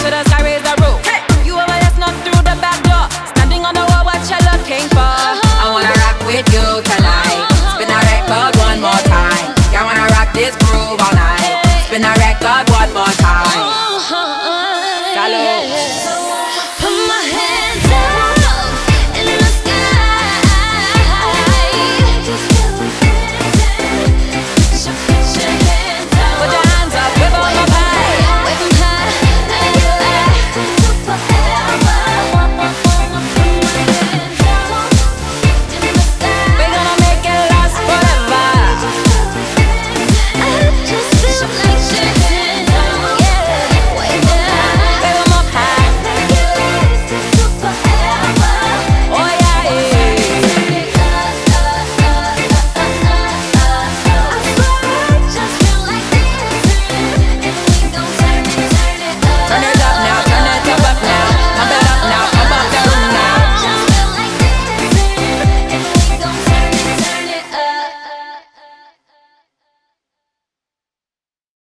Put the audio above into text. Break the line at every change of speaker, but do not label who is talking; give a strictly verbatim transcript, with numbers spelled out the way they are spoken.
to the sky, raise the roof. Hey. You over there snuck through the back door, standing on the wall, what you looking for? I wanna rock with you tonight. Spin a record one more time. I wanna rock this groove all night. Spin a record one more time. Hello.